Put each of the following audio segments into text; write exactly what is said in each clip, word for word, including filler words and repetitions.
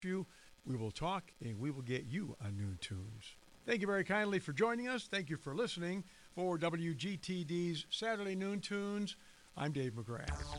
you. We will talk and we will get you on Noon Tunes. Thank you very kindly for joining us. Thank you for listening. For W G T D's Saturday Noon Tunes, I'm Dave McGrath.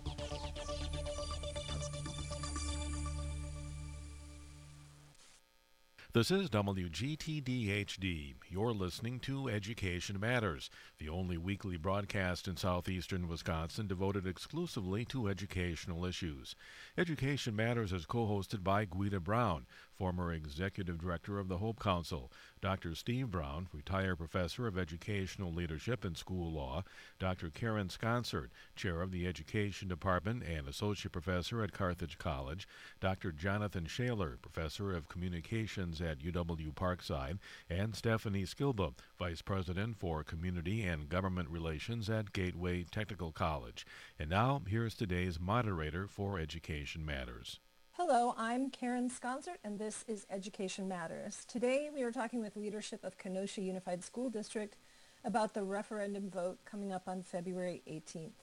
This is W G T D H D. You're listening to Education Matters, the only weekly broadcast in southeastern Wisconsin devoted exclusively to educational issues. Education Matters is co-hosted by Guida Brown, former executive director of the Hope Council, Doctor Steve Brown, retired professor of educational leadership and school law, Doctor Karen Sconsert, chair of the Education Department and associate professor at Carthage College, Doctor Jonathan Shaler, professor of communications at U W Parkside, and Stephanie Skilba, Vice President for Community and Government Relations at Gateway Technical College. And now, here's today's moderator for Education Matters. Hello, I'm Karen Sconsert, and this is Education Matters. Today, we are talking with leadership of Kenosha Unified School District about the referendum vote coming up on February eighteenth.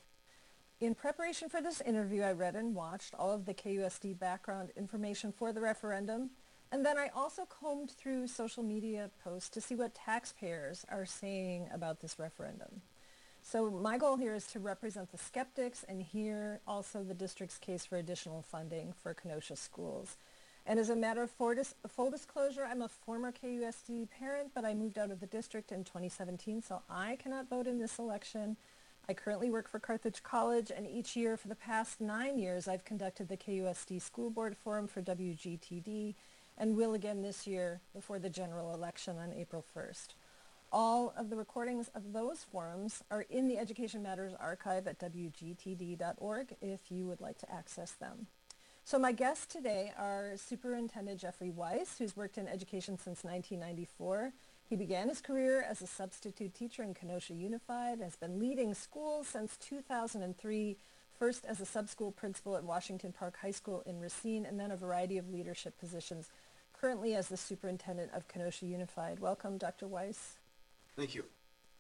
In preparation for this interview, I read and watched all of the K U S D background information for the referendum. And then I also combed through social media posts to see what taxpayers are saying about this referendum. So my goal here is to represent the skeptics and hear also the district's case for additional funding for Kenosha schools. And as a matter of full disclosure, I'm a former K U S D parent, but I moved out of the district in twenty seventeen, so I cannot vote in this election. I currently work for Carthage College, and each year for the past nine years, I've conducted the K U S D School Board Forum for W G T D, and will again this year before the general election on April first. All of the recordings of those forums are in the Education Matters archive at W G T D dot org if you would like to access them. So my guests today are Superintendent Jeffrey Weiss, who's worked in education since nineteen ninety-four. He began his career as a substitute teacher in Kenosha Unified, has been leading schools since two thousand three, first as a sub-school principal at Washington Park High School in Racine, and then a variety of leadership positions, currently as the superintendent of Kenosha Unified. Welcome, Doctor Weiss. Thank you.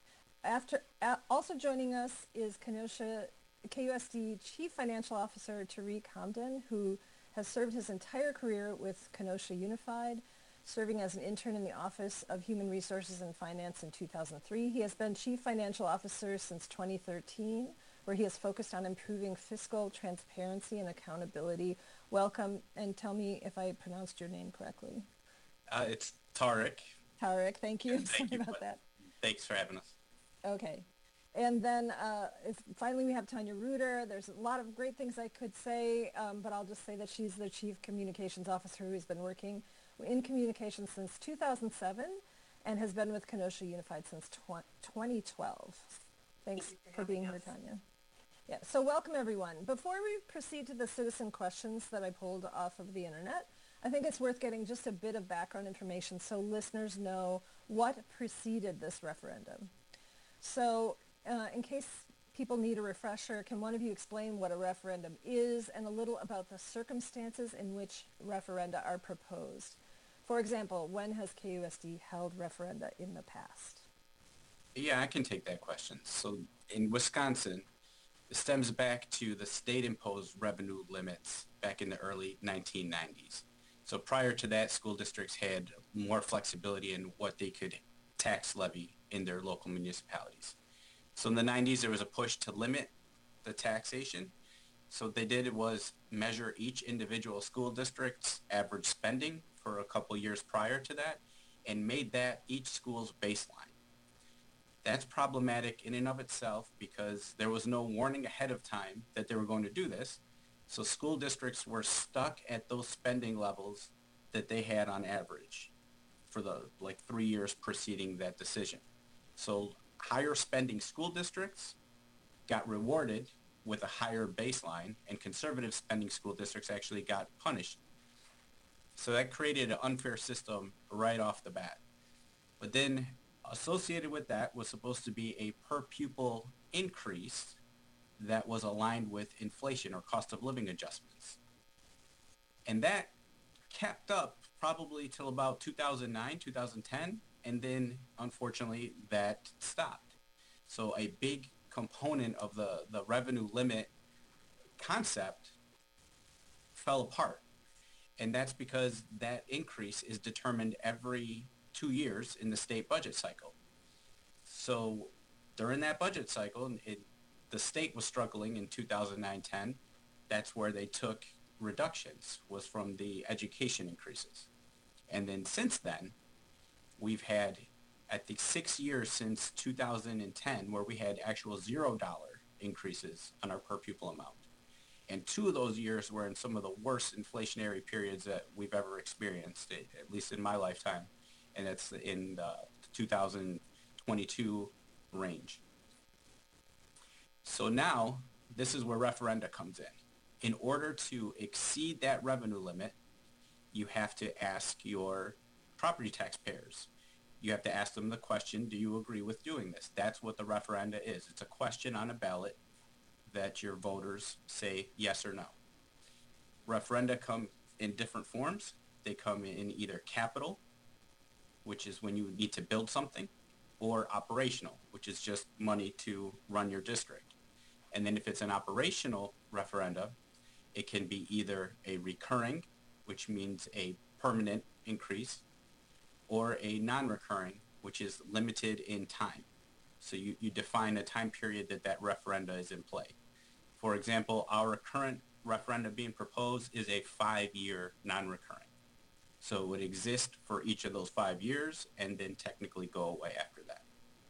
After, uh, also joining us is Kenosha K U S D Chief Financial Officer Tariq Hamdan, who has served his entire career with Kenosha Unified, serving as an intern in the Office of Human Resources and Finance in two thousand three. He has been Chief Financial Officer since twenty thirteen, where he has focused on improving fiscal transparency and accountability. Welcome, and tell me if I pronounced your name correctly. Uh, it's Tariq. Tariq, thank you. Thank Sorry you, about that. Thanks for having us. Okay. And then uh, if finally we have Tanya Reuter. There's a lot of great things I could say, um, but I'll just say that she's the Chief Communications Officer who has been working in communications since two thousand seven and has been with Kenosha Unified since twenty twelve. Thanks Thank for, for being us. here, Tanya. Yeah, so welcome everyone. Before we proceed to the citizen questions that I pulled off of the internet, I think it's worth getting just a bit of background information so listeners know what preceded this referendum. So uh, in case people need a refresher, can one of you explain what a referendum is and a little about the circumstances in which referenda are proposed? For example, when has K U S D held referenda in the past? Yeah, I can take that question. So in Wisconsin, it stems back to the state-imposed revenue limits back in the early nineteen nineties. So prior to that, school districts had more flexibility in what they could tax levy in their local municipalities. So in the nineties, there was a push to limit the taxation. So what they did was measure each individual school district's average spending for a couple years prior to that and made that each school's baseline. That's problematic in and of itself because there was no warning ahead of time that they were going to do this. So school districts were stuck at those spending levels that they had on average for the like three years preceding that decision. So higher spending school districts got rewarded with a higher baseline, and conservative spending school districts actually got punished. So that created an unfair system right off the bat. But then associated with that was supposed to be a per pupil increase that was aligned with inflation or cost of living adjustments. And that kept up probably till about two thousand nine, two thousand ten, and then unfortunately that stopped. So a big component of the, the revenue limit concept fell apart. And that's because that increase is determined every two years in the state budget cycle. So during that budget cycle, it, the state was struggling in two thousand nine ten. That's where they took reductions, was from the education increases. And then since then, we've had, at the six years since two thousand ten, where we had actual zero dollar increases on our per pupil amount. And two of those years were in some of the worst inflationary periods that we've ever experienced, at least in my lifetime. And that's in the two thousand twenty-two range. So now, this is where referenda comes in. In order to exceed that revenue limit, you have to ask your property taxpayers. You have to ask them the question, do you agree with doing this? That's what the referenda is. It's a question on a ballot that your voters say yes or no. Referenda come in different forms. They come in either capital, which is when you need to build something, or operational, which is just money to run your district. And then if it's an operational referenda, it can be either a recurring, which means a permanent increase, or a non-recurring, which is limited in time. So you, you define a time period that that referenda is in play. For example, our current referenda being proposed is a five-year non-recurring. So it would exist for each of those five years and then technically go away after that.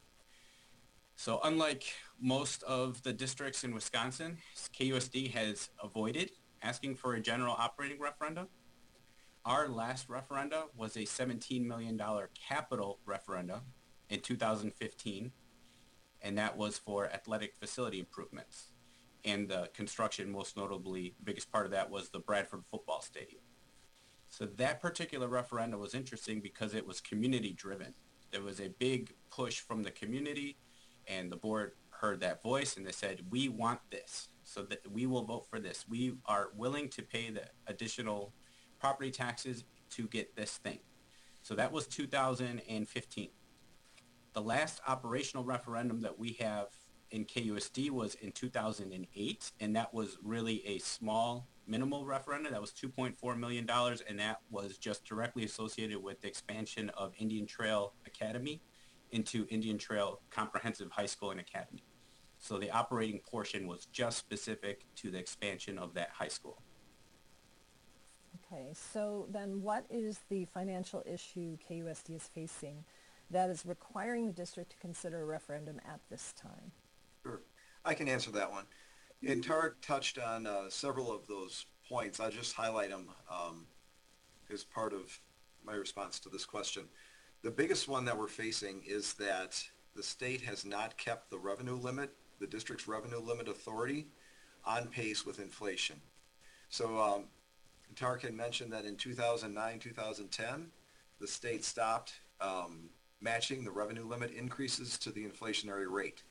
So unlike most of the districts in Wisconsin, K U S D has avoided asking for a general operating referenda. Our last referenda was a seventeen million dollars capital referenda in two thousand fifteen, and that was for athletic facility improvements. And the construction, most notably, the biggest part of that was the Bradford football stadium. So that particular referenda was interesting because it was community driven. There was a big push from the community, and the board heard that voice and they said, we want this, so that we will vote for this. We are willing to pay the additional property taxes to get this thing. So that was two thousand fifteen. The last operational referendum that we have in K U S D was in two thousand eight, and that was really a small, minimal referendum. That was two point four million dollars, and that was just directly associated with the expansion of Indian Trail Academy into Indian Trail Comprehensive High School and Academy. So the operating portion was just specific to the expansion of that high school. Okay, so then what is the financial issue K U S D is facing that is requiring the district to consider a referendum at this time? Sure. I can answer that one. And Tarek touched on uh, several of those points. I'll just highlight them um, as part of my response to this question. The biggest one that we're facing is that the state has not kept the revenue limit, the district's revenue limit authority, on pace with inflation. So um, Tarek had mentioned that in two thousand nine, two thousand ten, the state stopped um, matching the revenue limit increases to the inflationary rate.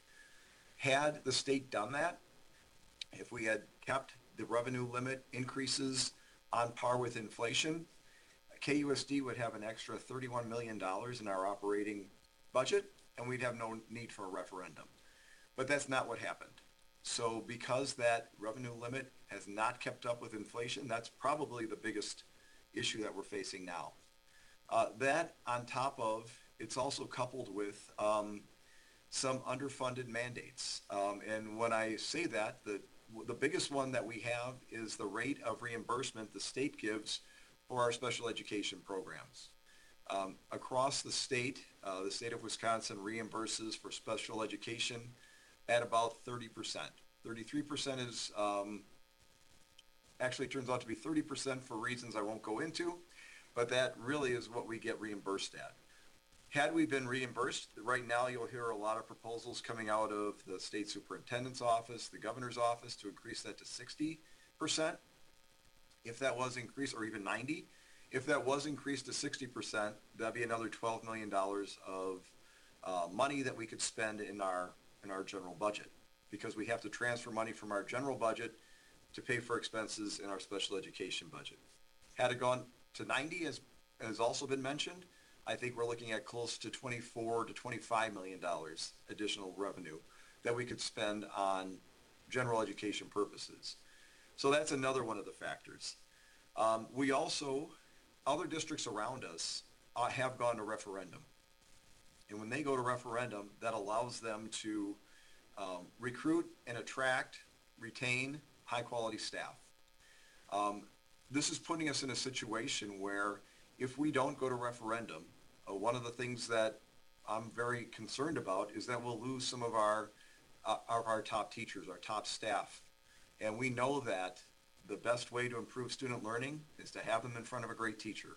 Had the state done that, if we had kept the revenue limit increases on par with inflation, K U S D would have an extra thirty-one million dollars in our operating budget, and we'd have no need for a referendum. But that's not what happened. So because that revenue limit has not kept up with inflation, that's probably the biggest issue that we're facing now. Uh, that on top of, it's also coupled with um, some underfunded mandates. Um, and when I say that, the the biggest one that we have is the rate of reimbursement the state gives for our special education programs. Um, across the state, uh, the state of Wisconsin reimburses for special education at about thirty percent. thirty-three percent is, um, actually turns out to be thirty percent for reasons I won't go into, but that really is what we get reimbursed at. Had we been reimbursed, right now you'll hear a lot of proposals coming out of the state superintendent's office, the governor's office, to increase that to sixty percent. If that was increased, or even ninety, if that was increased to sixty percent, that'd be another twelve million dollars of uh, money that we could spend in our in our general budget, because we have to transfer money from our general budget to pay for expenses in our special education budget. Had it gone to ninety, as has also been mentioned, I think we're looking at close to twenty-four to twenty-five million dollars additional revenue that we could spend on general education purposes. So that's another one of the factors. Um, we also, other districts around us uh, have gone to referendum. And when they go to referendum, that allows them to um, recruit and attract, retain high-quality staff. Um, this is putting us in a situation where if we don't go to referendum, uh, one of the things that I'm very concerned about is that we'll lose some of our, uh, our, our top teachers, our top staff. And we know that the best way to improve student learning is to have them in front of a great teacher.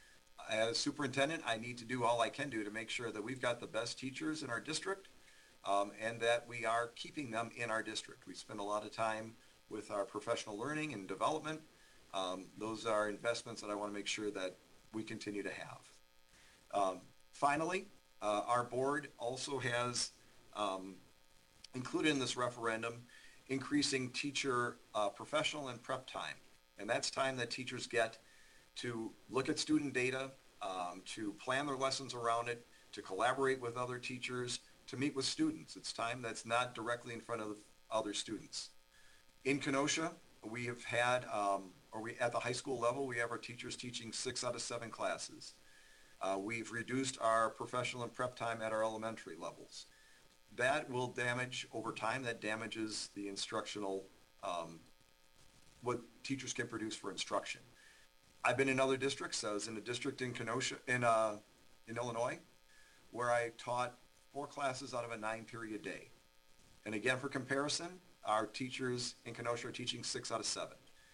As superintendent, I need to do all I can do to make sure that we've got the best teachers in our district um, and that we are keeping them in our district. We spend a lot of time with our professional learning and development. Um, those are investments that I want to make sure that we continue to have. Um, finally, uh, our board also has um, included in this referendum increasing teacher uh, professional and prep time. And that's time that teachers get to look at student data, um, to plan their lessons around it, to collaborate with other teachers, to meet with students. It's time that's not directly in front of other students. In Kenosha, we have had, um, or we at the high school level, we have our teachers teaching six out of seven classes. Uh, we've reduced our professional and prep time at our elementary levels. That will damage, over time, that damages the instructional, um, what teachers can produce for instruction. I've been in other districts. I was in a district in Kenosha, in, uh, in Illinois, where I taught four classes out of a nine-period day. And again, for comparison, our teachers in Kenosha are teaching six out of seven.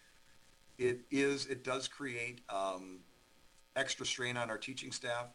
It is, it does create um, extra strain on our teaching staff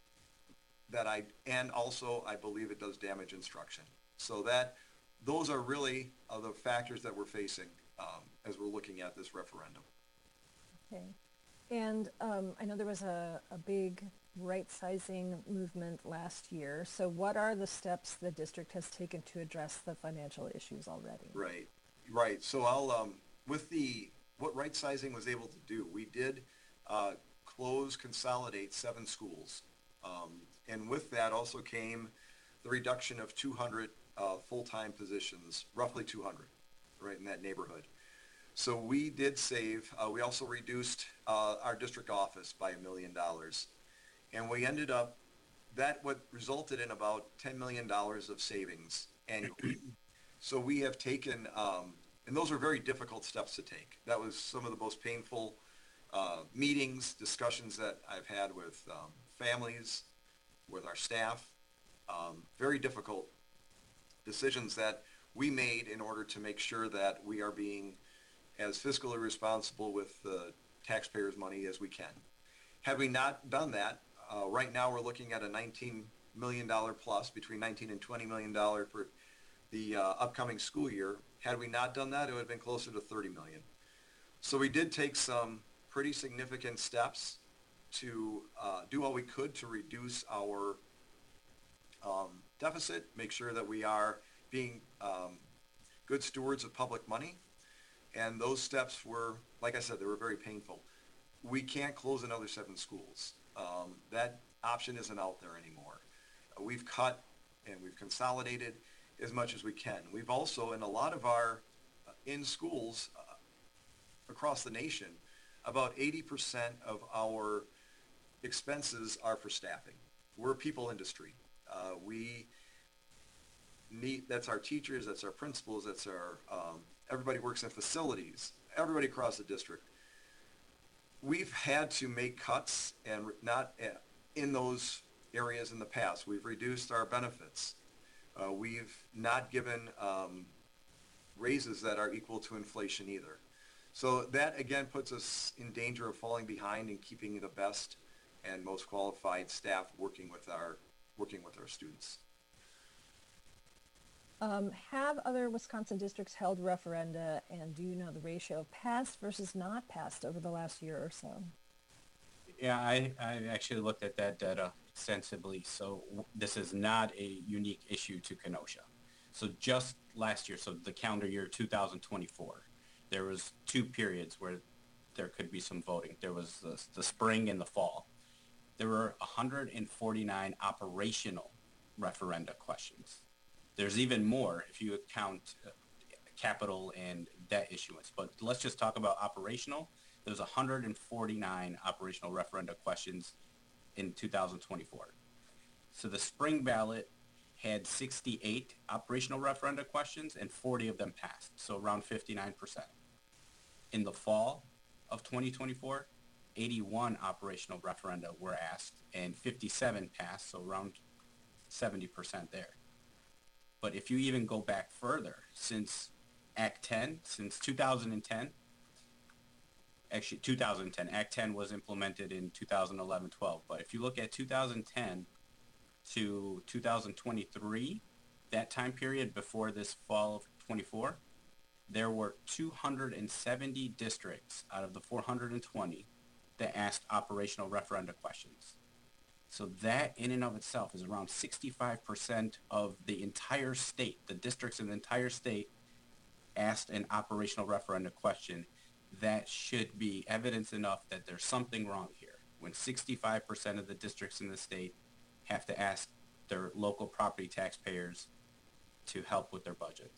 that I, and also I believe it does damage instruction. So that, those are really uh, the factors that we're facing um, as we're looking at this referendum. Okay. And um, I know there was a, a big right-sizing movement last year. So what are the steps the district has taken to address the financial issues already? Right, right. So I'll, um, with the, what right-sizing was able to do, we did uh, close, consolidate seven schools. Um, and with that also came the reduction of two hundred uh, full-time positions, roughly two hundred, right in that neighborhood. So we did save, uh, we also reduced uh, our district office by a million dollars. And we ended up, that what resulted in about ten million dollars of savings annually. So we have taken, um, and those are very difficult steps to take. That was some of the most painful uh, meetings, discussions that I've had with um, families, with our staff. Um, very difficult decisions that we made in order to make sure that we are being as fiscally responsible with the taxpayers' money as we can. Had we not done that, uh, right now we're looking at a nineteen million dollars plus, between nineteen and twenty million dollars for the uh, upcoming school year. Had we not done that, it would have been closer to thirty million dollars. So we did take some pretty significant steps to uh, do what we could to reduce our um, deficit, make sure that we are being um, good stewards of public money. And those steps were, like I said, they were very painful. We can't close another seven schools. Um, that option isn't out there anymore. Uh, we've cut and we've consolidated as much as we can. We've also, in a lot of our, uh, in schools uh, across the nation, about eighty percent of our expenses are for staffing. We're a people industry. Uh, we need, that's our teachers, that's our principals, that's our, um, everybody works in facilities, everybody across the district. We've had to make cuts and not in those areas in the past. We've reduced our benefits. Uh, we've not given um, raises that are equal to inflation either. So that again puts us in danger of falling behind and keeping the best and most qualified staff working with our working with our students. Um, have other Wisconsin districts held referenda, and do you know the ratio of passed versus not passed over the last year or so? Yeah, I, I actually looked at that data extensively. So w- this is not a unique issue to Kenosha. So just last year, so the calendar year two thousand twenty-four, there was two periods where there could be some voting. There was the, the spring and the fall. There were one hundred forty-nine operational referenda questions. There's even more if you count uh, capital and debt issuance. But let's just talk about operational. there was one hundred forty-nine operational referenda questions in two thousand twenty-four. So the spring ballot had sixty-eight operational referenda questions and forty of them passed, so around fifty-nine percent. In the fall of twenty twenty-four, eighty-one operational referenda were asked and fifty-seven passed, so around seventy percent there. But if you even go back further, since Act ten, since two thousand ten, actually two thousand ten, Act ten was implemented in two thousand eleven twelve, but if you look at two thousand ten to two thousand twenty-three, that time period before this fall of twenty-four, there were two hundred seventy districts out of the four hundred twenty that asked operational referenda questions. So that in and of itself is around sixty-five percent of the entire state. The districts in the entire state asked an operational referenda question. That should be evidence enough that there's something wrong here. When sixty-five percent of the districts in the state have to ask their local property taxpayers to help with their budget.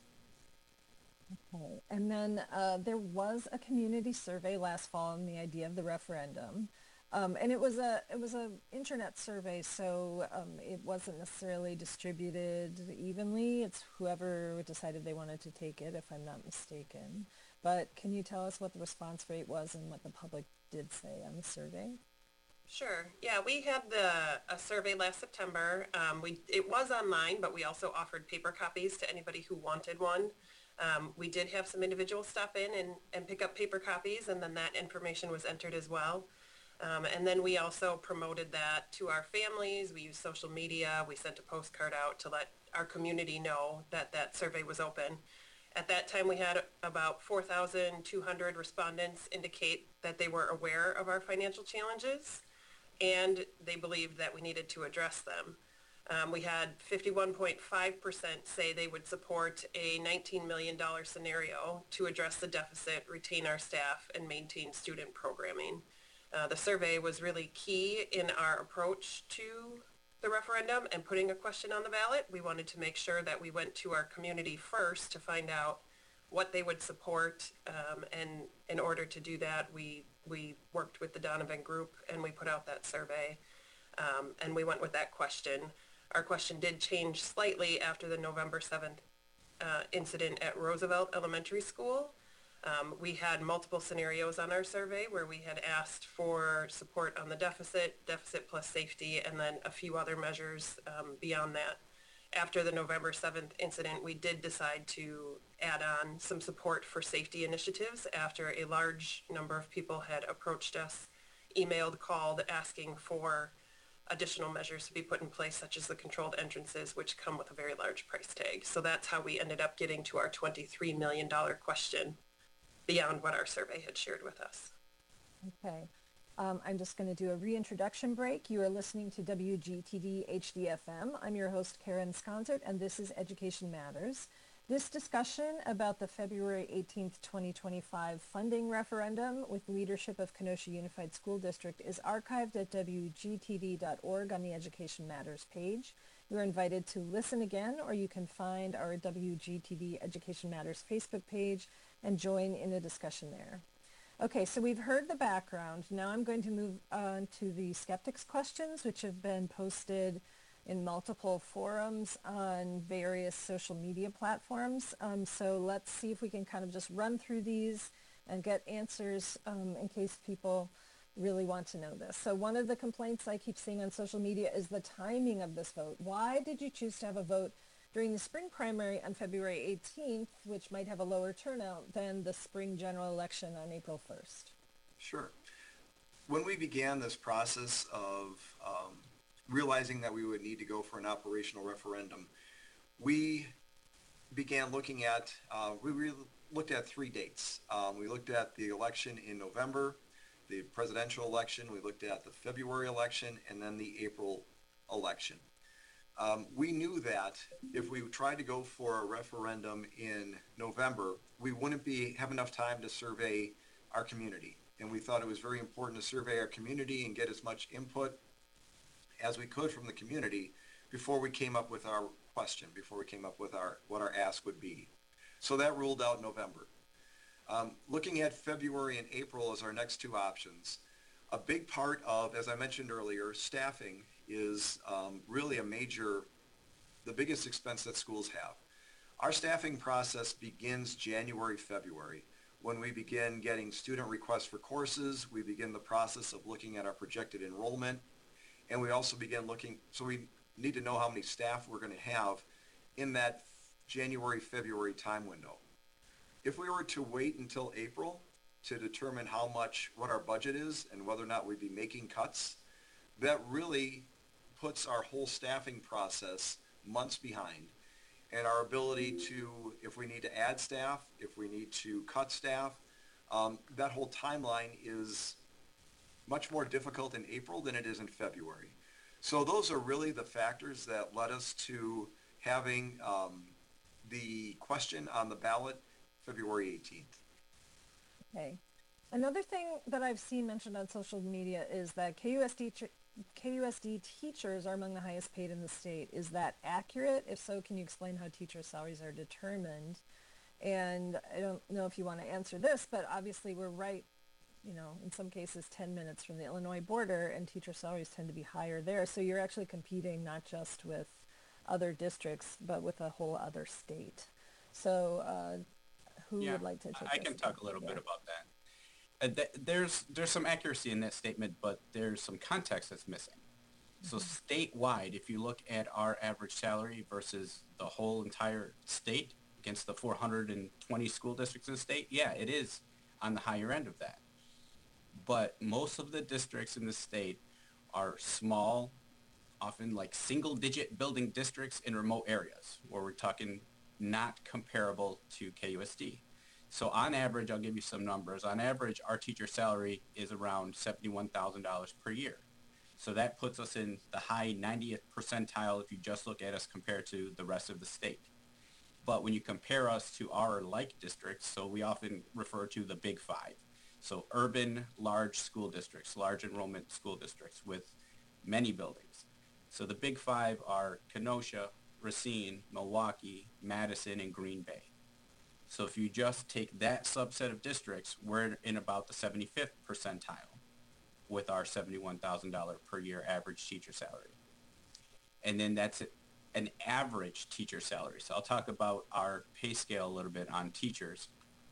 Okay. And then uh, there was a community survey last fall on the idea of the referendum. Um, and it was a it was a internet survey, so um, it wasn't necessarily distributed evenly. It's whoever decided they wanted to take it, if I'm not mistaken. But can you tell us what the response rate was and what the public did say on the survey? Sure. Yeah, we had the a survey last September. Um, we it was online, but we also offered paper copies to anybody who wanted one. Um, we did have some individuals stop in and, and pick up paper copies, and then that information was entered as well. Um, and then we also promoted that to our families. We used social media. We sent a postcard out to let our community know that that survey was open. At that time, we had about four thousand two hundred respondents indicate that they were aware of our financial challenges and they believed that we needed to address them. Um, we had fifty-one point five percent say they would support a nineteen million dollars scenario to address the deficit, retain our staff, and maintain student programming. Uh, the survey was really key in our approach to the referendum and putting a question on the ballot. We wanted to make sure that we went to our community first to find out what they would support, um, and in order to do that, we we worked with the Donovan Group and we put out that survey, um, and we went with that question. Our question did change slightly after the November seventh uh, incident at Roosevelt Elementary School. Um, we had multiple scenarios on our survey where we had asked for support on the deficit, deficit plus safety, and then a few other measures um, beyond that. After the November seventh incident, we did decide to add on some support for safety initiatives after a large number of people had approached us, emailed, called, asking for additional measures to be put in place, such as the controlled entrances, which come with a very large price tag. So that's how we ended up getting to our twenty-three million dollars question beyond what our survey had shared with us. Okay. Um, I'm just going to do a reintroduction break. You are listening to W G T D H D F M. I'm your host, Karen Sconzert, and this is Education Matters. This discussion about the February eighteenth, twenty twenty-five funding referendum with leadership of Kenosha Unified School District is archived at W G T D dot org on the Education Matters page. You're invited to listen again, or you can find our W G T D Education Matters Facebook page and join in the discussion there. Okay, so we've heard the background. Now I'm going to move on to the skeptics questions, which have been posted in multiple forums on various social media platforms. Um, so let's see if we can kind of just run through these and get answers um, in case people really want to know this. So one of the complaints I keep seeing on social media is the timing of this vote. Why did you choose to have a vote during the spring primary on February eighteenth, which might have a lower turnout than the spring general election on April first? Sure. When we began this process of um, realizing that we would need to go for an operational referendum, we began looking at, uh, we re- looked at three dates. Um, we looked at the election in November, the presidential election, we looked at the February election, and then the April election. Um, we knew that if we tried to go for a referendum in November, we wouldn't be have enough time to survey our community. And we thought it was very important to survey our community and get as much input as we could from the community before we came up with our question, before we came up with our what our ask would be. So that ruled out November. Um, looking at February and April as our next two options, a big part of, as I mentioned earlier, staffing is um, really a major, the biggest expense that schools have. Our staffing process begins January, February, when we begin getting student requests for courses. We begin the process of looking at our projected enrollment, and we also begin looking, so we need to know how many staff we're going to have in that January, February time window. If we were to wait until April to determine how much, what our budget is and whether or not we'd be making cuts, that really puts our whole staffing process months behind. And our ability to, if we need to add staff, if we need to cut staff, um, that whole timeline is much more difficult in April than it is in February. So those are really the factors that led us to having um, the question on the ballot February eighteenth. Okay. Another thing that I've seen mentioned on social media is that K U S D, K U S D teachers are among the highest paid in the state. Is that accurate? If so, can you explain how teacher salaries are determined? And I don't know if you want to answer this, but obviously we're right, you know, in some cases ten minutes from the Illinois border, and teacher salaries tend to be higher there. So you're actually competing not just with other districts, but with a whole other state. So uh, who Yeah, would like to take I this? can talk a little Yeah. bit about that. Uh, th- there's there's some accuracy in that statement, but there's some context that's missing. So statewide, if you look at our average salary versus the whole entire state against the four hundred twenty school districts in the state, yeah, it is on the higher end of that. But most of the districts in the state are small, often like single-digit building districts in remote areas, where we're talking not comparable to K U S D. So on average, I'll give you some numbers. On average, our teacher salary is around seventy-one thousand dollars per year. So that puts us in the high ninetieth percentile if you just look at us compared to the rest of the state. But when you compare us to our like districts, so we often refer to the big five. So urban, large school districts, large enrollment school districts with many buildings. So the big five are Kenosha, Racine, Milwaukee, Madison, and Green Bay. So if you just take that subset of districts, we're in about the seventy-fifth percentile with our seventy-one thousand dollars per year average teacher salary. And then that's an average teacher salary. So I'll talk about our pay scale a little bit on teachers.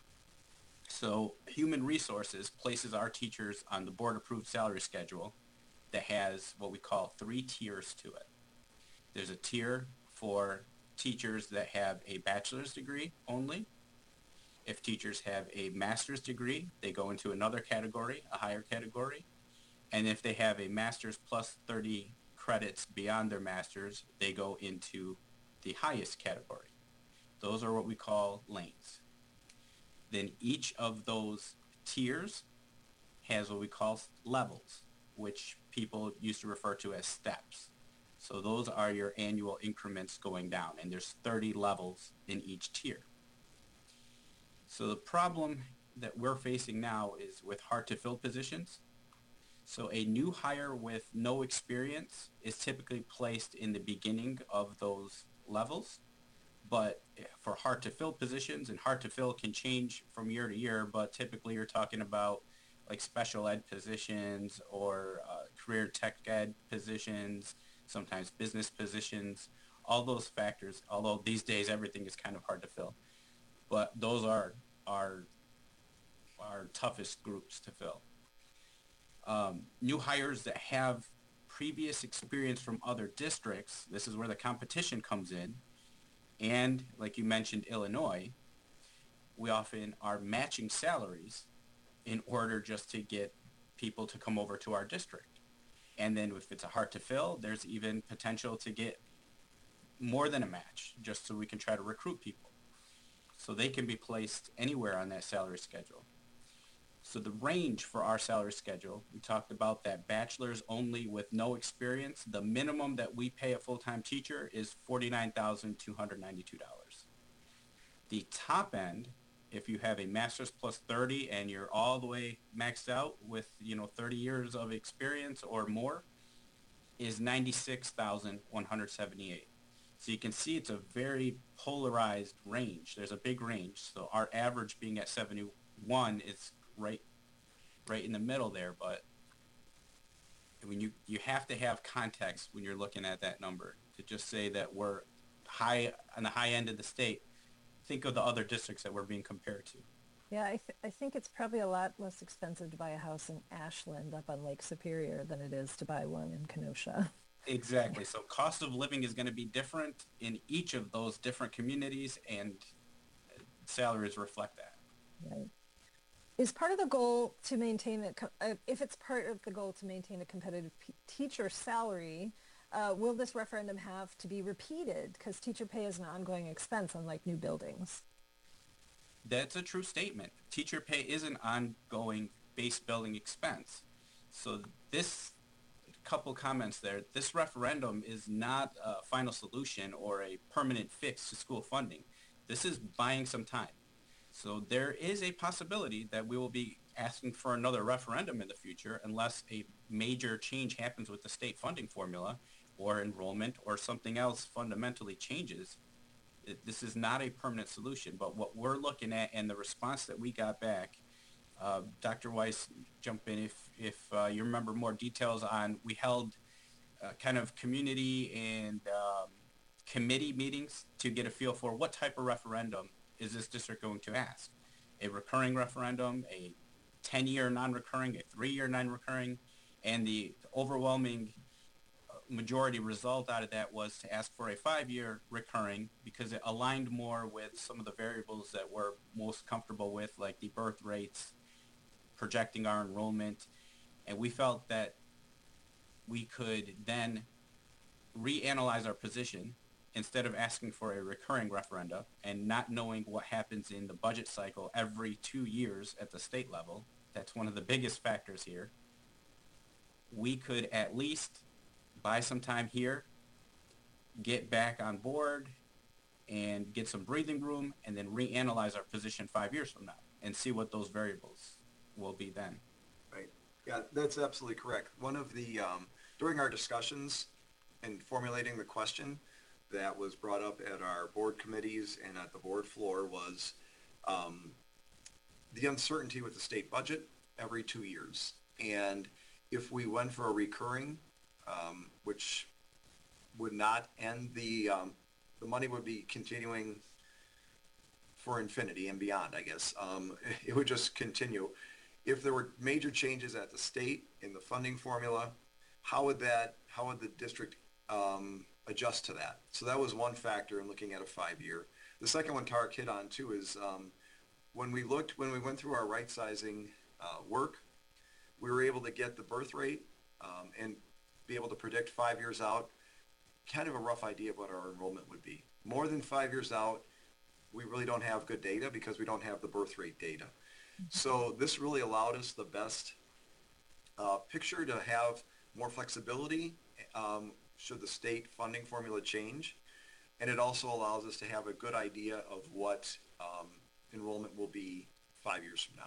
So Human Resources places our teachers on the board-approved salary schedule that has what we call three tiers to it. There's a tier for teachers that have a bachelor's degree only. If teachers have a master's degree, they go into another category, a higher category. And if they have a master's plus thirty credits beyond their master's, they go into the highest category. Those are what we call lanes. Then each of those tiers has what we call levels, which people used to refer to as steps. So those are your annual increments going down, and there's thirty levels in each tier. So the problem that we're facing now is with hard-to-fill positions. So a new hire with no experience is typically placed in the beginning of those levels. But for hard-to-fill positions, and hard-to-fill can change from year to year, but typically you're talking about like special ed positions or uh, career tech ed positions, sometimes business positions, all those factors, although these days everything is kind of hard to fill. But those are our, our toughest groups to fill. Um, new hires that have previous experience from other districts, this is where the competition comes in. And like you mentioned, Illinois, we often are matching salaries in order just to get people to come over to our district. And then if it's a hard to fill, there's even potential to get more than a match just so we can try to recruit people. So they can be placed anywhere on that salary schedule. So the range for our salary schedule, we talked about that bachelor's only with no experience. The minimum that we pay a full-time teacher is forty-nine thousand two hundred ninety-two dollars. The top end, if you have a master's plus thirty and you're all the way maxed out with, you know, thirty years of experience or more, is ninety-six thousand one hundred seventy-eight dollars. So you can see it's a very polarized range. There's a big range. So our average being at seventy, one is right right in the middle there, but when you you have to have context when you're looking at that number. To just say that we're high on the high end of the state, think of the other districts that we're being compared to. Yeah, I, th- I think it's probably a lot less expensive to buy a house in Ashland up on Lake Superior than it is to buy one in Kenosha. Exactly. So cost of living is going to be different in each of those different communities, and salaries reflect that. Right. Is part of the goal to maintain a, co- uh, if it's part of the goal to maintain a competitive p- teacher salary, uh, will this referendum have to be repeated? Because teacher pay is an ongoing expense, unlike new buildings. That's a true statement. Teacher pay is an ongoing base building expense. So this couple comments there, this referendum is not a final solution or a permanent fix to school funding. This is buying some time. So there is a possibility that we will be asking for another referendum in the future unless a major change happens with the state funding formula or enrollment or something else fundamentally changes. It, this is not a permanent solution, but what we're looking at and the response that we got back, uh, Doctor Weiss, jump in if, if uh, you remember more details on, we held uh, kind of community and um, committee meetings to get a feel for what type of referendum is this district going to ask? A recurring referendum, a ten-year non-recurring, a three-year non-recurring, and the overwhelming majority result out of that was to ask for a five-year recurring because it aligned more with some of the variables that we're most comfortable with, like the birth rates, projecting our enrollment, and we felt that we could then reanalyze our position instead of asking for a recurring referenda and not knowing what happens in the budget cycle every two years at the state level. That's one of the biggest factors here. We could at least buy some time here, get back on board, and get some breathing room, and then reanalyze our position five years from now and see what those variables will be then. Right. Yeah, that's absolutely correct. One of the, um, during our discussions and formulating the question that was brought up at our board committees and at the board floor was um, the uncertainty with the state budget every two years. And if we went for a recurring, um, which would not end the, um, the money would be continuing for infinity and beyond, I guess. Um, it would just continue. If there were major changes at the state in the funding formula, how would that, how would the district um, adjust to that? So that was one factor in looking at a five-year. The second one Tarek hit on too is um, when we looked, when we went through our right sizing uh, work, we were able to get the birth rate um, and be able to predict five years out, kind of a rough idea of what our enrollment would be. More than five years out, we really don't have good data because we don't have the birth rate data. So this really allowed us the best uh, picture to have more flexibility um, should the state funding formula change. And it also allows us to have a good idea of what um, enrollment will be five years from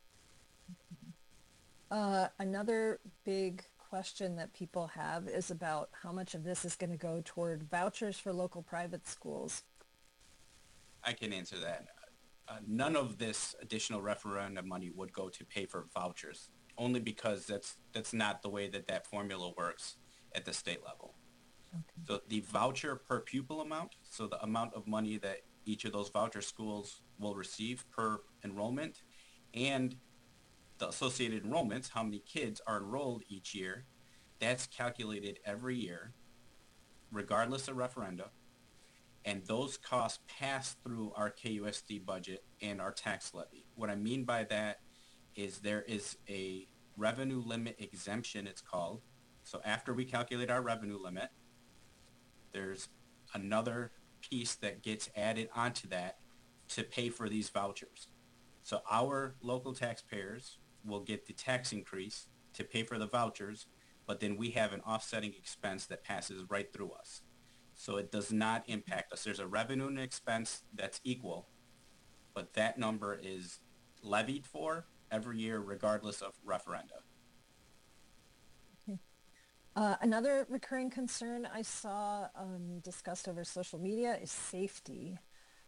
now. Uh, another big question that people have is about how much of this is going to go toward vouchers for local private schools. I can answer that. Uh, none of this additional referendum money would go to pay for vouchers, only because that's that's not the way that that formula works at the state level. Okay. So the voucher per pupil amount, so the amount of money that each of those voucher schools will receive per enrollment, and the associated enrollments, how many kids are enrolled each year, that's calculated every year, regardless of referenda. And those costs pass through our K U S D budget and our tax levy. What I mean by that is there is a revenue limit exemption, it's called. So after we calculate our revenue limit, there's another piece that gets added onto that to pay for these vouchers. So our local taxpayers will get the tax increase to pay for the vouchers, but then we have an offsetting expense that passes right through us. So it does not impact us. There's a revenue and expense that's equal, but that number is levied for every year regardless of referenda. Okay. Uh, another recurring concern I saw um, discussed over social media is safety.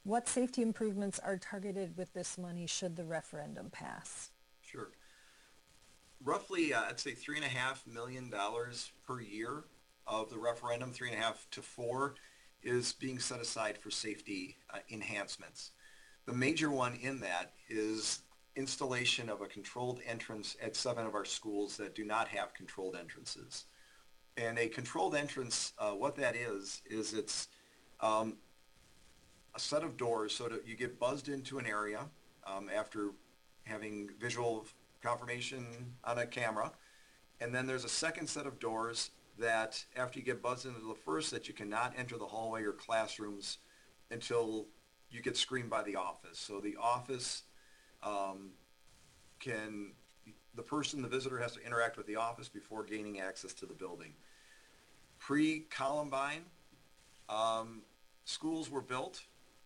What safety improvements are targeted with this money should the referendum pass? Sure. Roughly, uh, I'd say three and a half million dollars per year of the referendum, three and a half to four, is being set aside for safety uh, enhancements. The major one in that is installation of a controlled entrance at seven of our schools that do not have controlled entrances. And a controlled entrance, uh, what that is, is it's um, a set of doors so that you get buzzed into an area um, after having visual confirmation on a camera. And then there's a second set of doors that after you get buzzed into the first, that you cannot enter the hallway or classrooms until you get screened by the office. So the office um, can, the person, the visitor has to interact with the office before gaining access to the building. Pre-Columbine, um, schools were built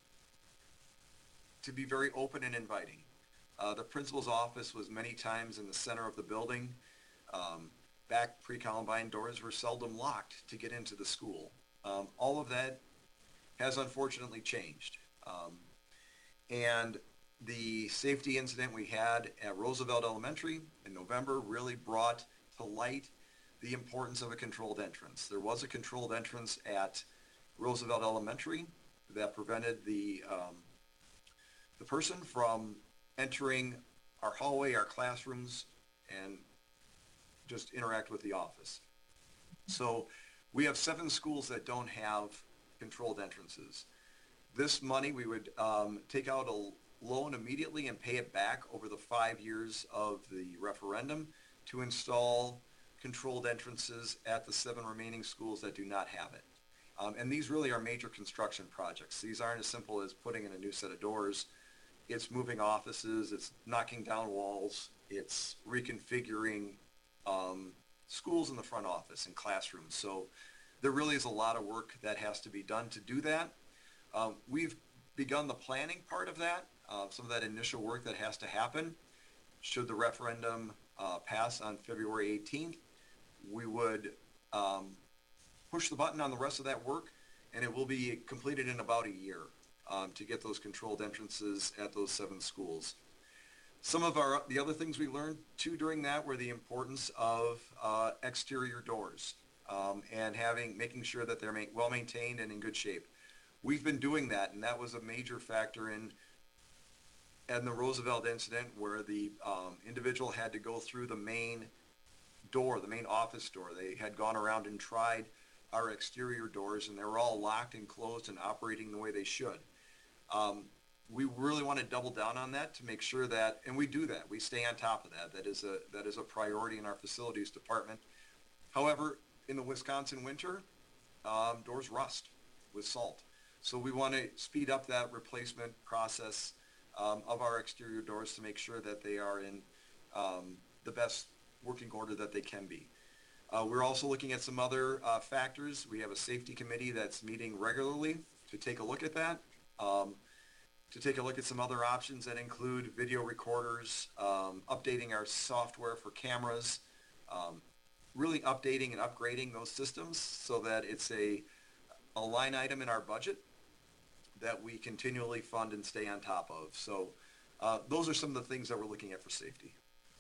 to be very open and inviting. Uh, the principal's office was many times in the center of the building. Um, back pre-Columbine, doors were seldom locked to get into the school. Um, all of that has unfortunately changed. Um, and the safety incident we had at Roosevelt Elementary in November really brought to light the importance of a controlled entrance. There was a controlled entrance at Roosevelt Elementary that prevented the, um, the person from entering our hallway, our classrooms, and just interact with the office. So we have seven schools that don't have controlled entrances. This money, we would um, take out a loan immediately and pay it back over the five years of the referendum to install controlled entrances at the seven remaining schools that do not have it. Um, and these really are major construction projects. These aren't as simple as putting in a new set of doors. It's moving offices, it's knocking down walls, it's reconfiguring um, schools in the front office and classrooms. So there really is a lot of work that has to be done to do that. Um, we've begun the planning part of that, uh, some of that initial work that has to happen. Should the referendum uh, pass on February eighteenth, we would um, push the button on the rest of that work, and it will be completed in about a year um, to get those controlled entrances at those seven schools. Some of our the other things we learned too during that were the importance of uh, exterior doors um, and having making sure that they're ma- well maintained and in good shape. We've been doing that, and that was a major factor in in the Roosevelt incident where the um, individual had to go through the main door, the main office door. They had gone around and tried our exterior doors, and they were all locked and closed and operating the way they should. Um, we really want to double down on that to make sure that, and we do that. We stay on top of that. That is a that is a priority in our facilities department. However, in the Wisconsin winter, um, doors rust with salt. So we want to speed up that replacement process um, of our exterior doors to make sure that they are in um, the best working order that they can be. Uh, we're also looking at some other uh, factors. We have a safety committee that's meeting regularly to take a look at that, um, to take a look at some other options that include video recorders, um, updating our software for cameras, um, really updating and upgrading those systems so that it's a, a line item in our budget that we continually fund and stay on top of. So uh, those are some of the things that we're looking at for safety.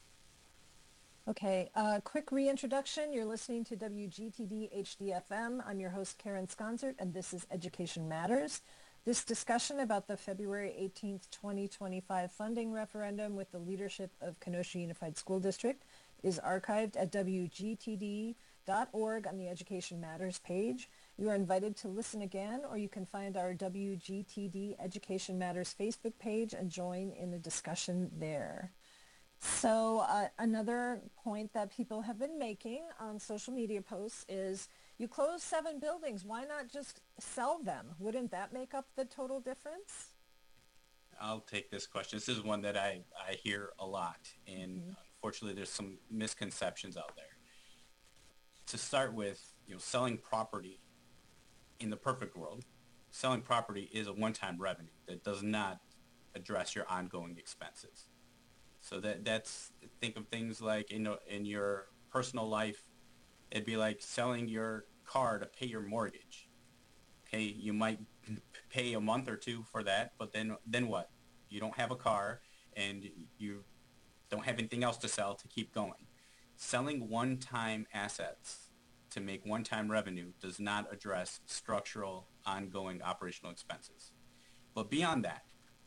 Okay, uh, quick reintroduction. You're listening to W G T D H D F M. I'm your host, Karen Sconzert, and this is Education Matters. This discussion about the February eighteenth, twenty twenty-five funding referendum with the leadership of Kenosha Unified School District is archived at W G T D dot org on the Education Matters page. You are invited to listen again, or you can find our W G T D Education Matters Facebook page and join in the discussion there. So uh, another point that people have been making on social media posts is you close seven buildings. Why not just sell them? Wouldn't that make up the total difference? I'll take this question. This is one that I, I hear a lot, and mm-hmm. unfortunately there's some misconceptions out there. To start with, you know, selling property in the perfect world, selling property is a one-time revenue that does not address your ongoing expenses. So that that's think of things like in in your personal life, it'd be like selling your car to pay your mortgage. Okay, you might pay a month or two for that, but then then what? You don't have a car and you don't have anything else to sell to keep going. Selling one-time assets to make one-time revenue does not address structural, ongoing operational expenses. But beyond that,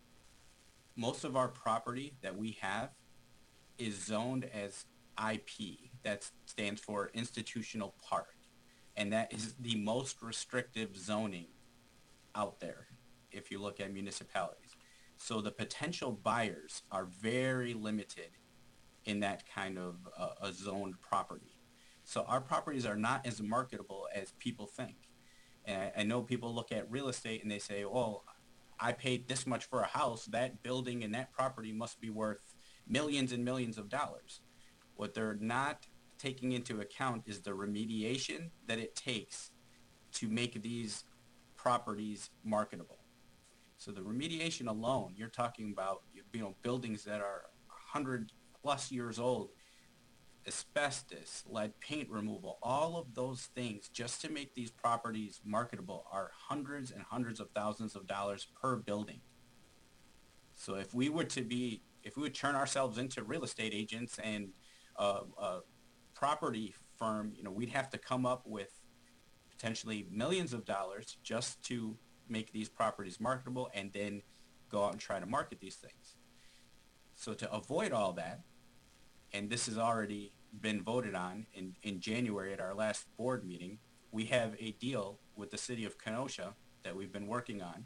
most of our property that we have is zoned as I P. That stands for Institutional Park. And that is the most restrictive zoning out there if you look at municipalities. So the potential buyers are very limited in that kind of uh, a zoned property. So our properties are not as marketable as people think. And I know people look at real estate and they say, oh, I paid this much for a house. That building and that property must be worth millions and millions of dollars. What they're not taking into account is the remediation that it takes to make these properties marketable. So the remediation alone, you're talking about, you know, buildings that are one hundred plus years old, asbestos, lead paint removal, all of those things just to make these properties marketable are hundreds and hundreds of thousands of dollars per building. So if we were to be, if we would turn ourselves into real estate agents and uh, a property firm, you know, we'd have to come up with potentially millions of dollars just to make these properties marketable and then go out and try to market these things. So to avoid all that, and this has already been voted on in, in January at our last board meeting, we have a deal with the city of Kenosha that we've been working on.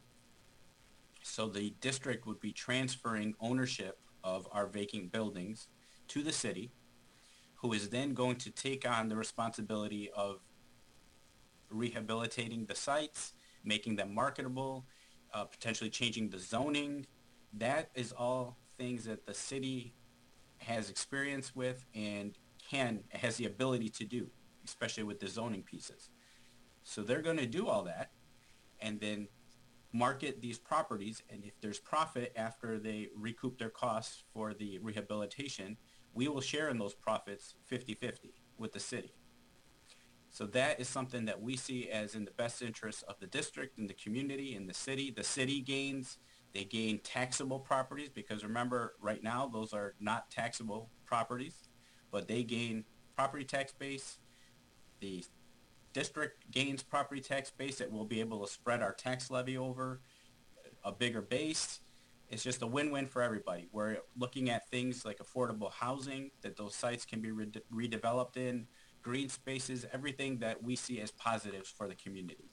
So the district would be transferring ownership of our vacant buildings to the city, who is then going to take on the responsibility of rehabilitating the sites, making them marketable, uh, potentially changing the zoning. That is all things that the city has experience with and can has the ability to do, especially with the zoning pieces. So they're going to do all that and then market these properties, and if there's profit after they recoup their costs for the rehabilitation, we will share in those profits fifty-fifty with the city. So that is something that we see as in the best interest of the district and the community and the city. The city gains. They gain taxable properties because remember, right now, those are not taxable properties, but they gain property tax base. The district gains property tax base that we'll be able to spread our tax levy over a bigger base. It's just a win-win for everybody. We're looking at things like affordable housing, that those sites can be re- redeveloped in, green spaces, everything that we see as positives for the community.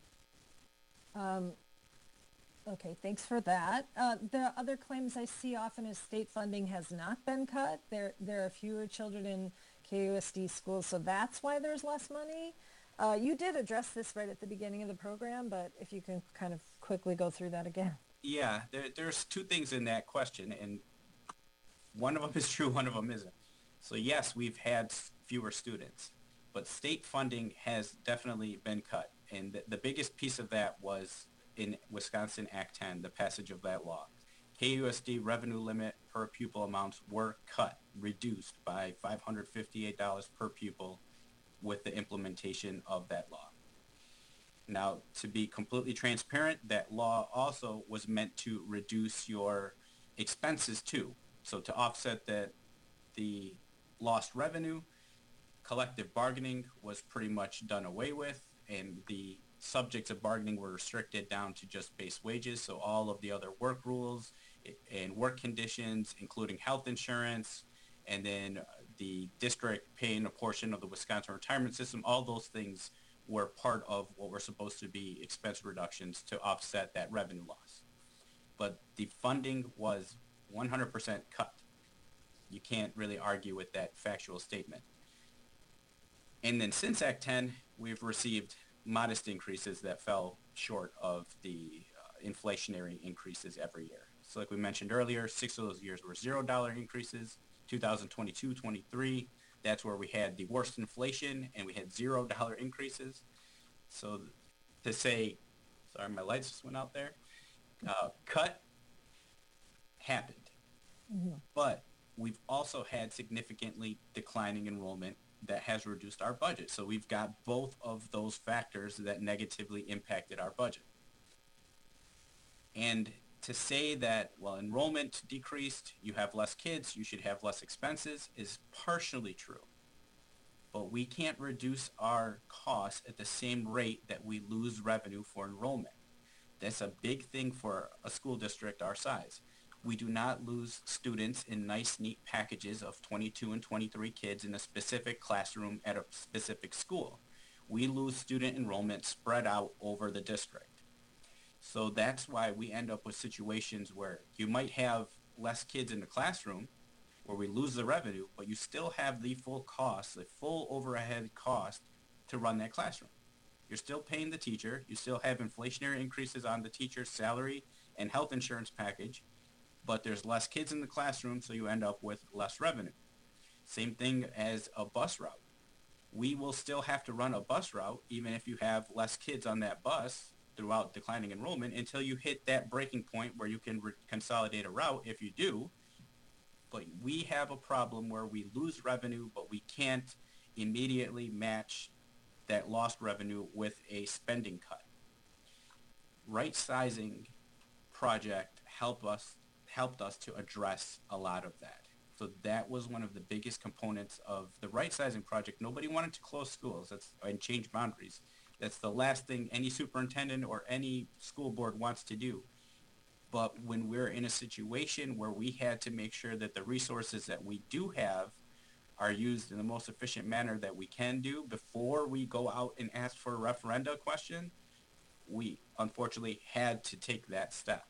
Um, okay, thanks for that. Uh, the other claims I see often is state funding has not been cut. There, there are fewer children in K U S D schools, so that's why there's less money. Uh, you did address this right at the beginning of the program, but if you can kind of quickly go through that again. Yeah, there, there's two things in that question, and one of them is true, one of them isn't. So yes, we've had fewer students, but state funding has definitely been cut. And the, the biggest piece of that was in Wisconsin Act ten, the passage of that law. K U S D revenue limit per pupil amounts were cut, reduced by five hundred fifty-eight dollars per pupil with the implementation of that law. Now, to be completely transparent, that law also was meant to reduce your expenses too. So to offset that, the lost revenue, collective bargaining was pretty much done away with, and the subjects of bargaining were restricted down to just base wages. So all of the other work rules and work conditions, including health insurance, and then the district paying a portion of the Wisconsin retirement system, all those things were part of what were supposed to be expense reductions to offset that revenue loss. But the funding was one hundred percent cut. You can't really argue with that factual statement. And then since Act ten, we've received modest increases that fell short of the uh, inflationary increases every year. So like we mentioned earlier, six of those years were zero dollar increases. two thousand twenty-two twenty-three, that's where we had the worst inflation and we had zero dollar increases. So to say, sorry, my lights just went out there, uh, cut happened. Mm-hmm. But we've also had significantly declining enrollment that has reduced our budget. So we've got both of those factors that negatively impacted our budget. And to say that, well, enrollment decreased, you have less kids, you should have less expenses is partially true. But we can't reduce our costs at the same rate that we lose revenue for enrollment. That's a big thing for a school district our size. We do not lose students in nice, neat packages of twenty-two and twenty-three kids in a specific classroom at a specific school. We lose student enrollment spread out over the district. So that's why we end up with situations where you might have less kids in the classroom, where we lose the revenue, but you still have the full cost, the full overhead cost to run that classroom. You're still paying the teacher. You still have inflationary increases on the teacher's salary and health insurance package, but there's less kids in the classroom, so you end up with less revenue. Same thing as a bus route. We will still have to run a bus route, even if you have less kids on that bus throughout declining enrollment, until you hit that breaking point where you can re- consolidate a route. If you do, but we have a problem where we lose revenue, but we can't immediately match that lost revenue with a spending cut. Right sizing project help us helped us to address a lot of that. So that was one of the biggest components of the right sizing project. Nobody wanted to close schools that's, and change boundaries. That's the last thing any superintendent or any school board wants to do. But when we're in a situation where we had to make sure that the resources that we do have are used in the most efficient manner that we can do before we go out and ask for a referenda question, we unfortunately had to take that step.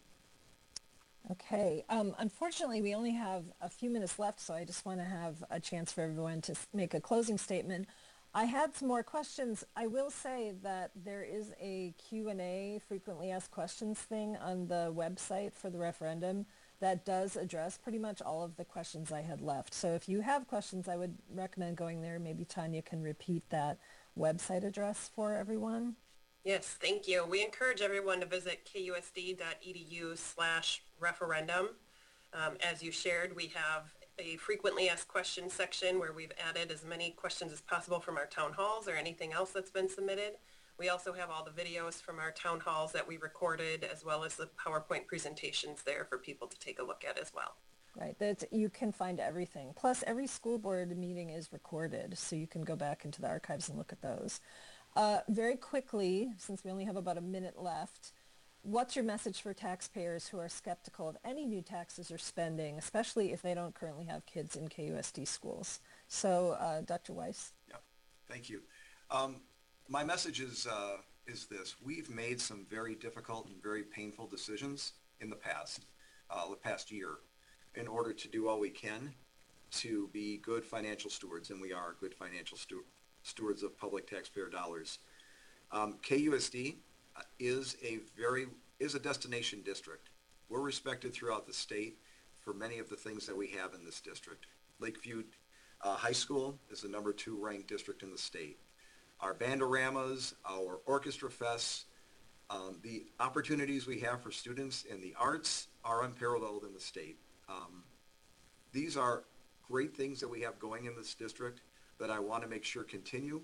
Okay. Um, unfortunately, we only have a few minutes left, so I just want to have a chance for everyone to make a closing statement. I had some more questions. I will say that there is a Q and A, frequently asked questions thing on the website for the referendum that does address pretty much all of the questions I had left. So if you have questions, I would recommend going there. Maybe Tanya can repeat that website address for everyone. Yes, thank you. We encourage everyone to visit kusd.edu slash referendum. Um, as you shared, we have a frequently asked questions section where we've added as many questions as possible from our town halls or anything else that's been submitted. We also have all the videos from our town halls that we recorded, as well as the PowerPoint presentations there for people to take a look at as well. Right, that you can find everything. Plus, every school board meeting is recorded, so you can go back into the archives and look at those. Uh, very quickly, since we only have about a minute left, what's your message for taxpayers who are skeptical of any new taxes or spending, especially if they don't currently have kids in K U S D schools? So, uh, Doctor Weiss. Yeah, thank you. Um, my message is, uh, is this. We've made some very difficult and very painful decisions in the past, uh, the past year, in order to do all we can to be good financial stewards, and we are good financial stu- stewards of public taxpayer dollars. Um, K U S D is a very is a destination district. We're respected throughout the state for many of the things that we have in this district. Lakeview uh, High School is the number two ranked district in the state. Our bandoramas, our orchestra fests, um, the opportunities we have for students in the arts are unparalleled in the state. Um, these are great things that we have going in this district that I want to make sure continue.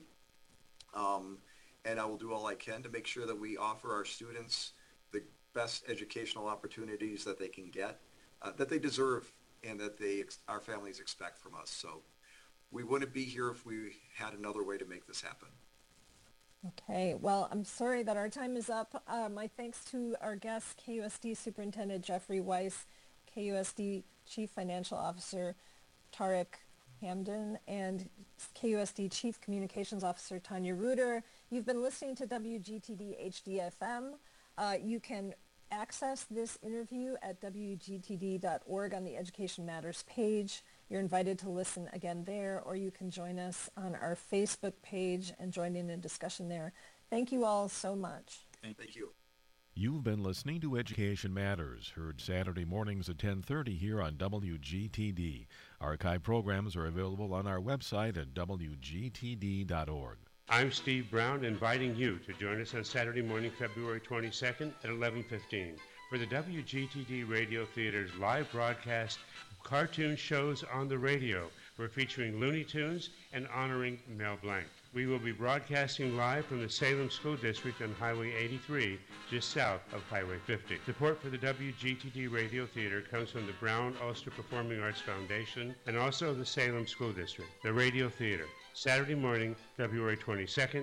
Um, and I will do all I can to make sure that we offer our students the best educational opportunities that they can get, uh, that they deserve, and that they ex- our families expect from us. So we wouldn't be here if we had another way to make this happen. Okay, well, I'm sorry that our time is up. Uh, my thanks to our guests, K U S D Superintendent Jeffrey Weiss, K U S D Chief Financial Officer Tarek Hamdan, and K U S D Chief Communications Officer Tanya Reuter. You've been listening to W G T D H D F M. Uh, you can access this interview at W G T D dot org on the Education Matters page. You're invited to listen again there, or you can join us on our Facebook page and join in a discussion there. Thank you all so much. Thank you. You've been listening to Education Matters, heard Saturday mornings at ten thirty here on W G T D. Archive programs are available on our website at W G T D dot org. I'm Steve Brown, inviting you to join us on Saturday morning, February twenty-second at eleven fifteen for the W G T D Radio Theater's live broadcast of cartoon shows on the radio. We're featuring Looney Tunes and honoring Mel Blanc. We will be broadcasting live from the Salem School District on Highway eighty-three, just south of Highway fifty. Support for the W G T D Radio Theater comes from the Brown Ulster Performing Arts Foundation and also the Salem School District. The Radio Theater, Saturday morning, February twenty-second,